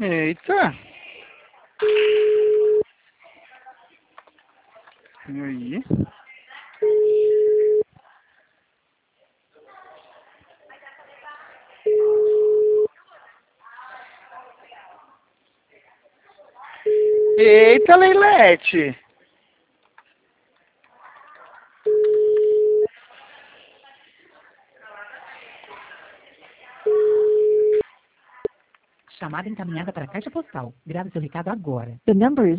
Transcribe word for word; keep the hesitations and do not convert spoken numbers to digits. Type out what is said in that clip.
Eita. E aí? Eita, Leilete. Chamada encaminhada para a caixa postal. Grave seu recado agora. The number is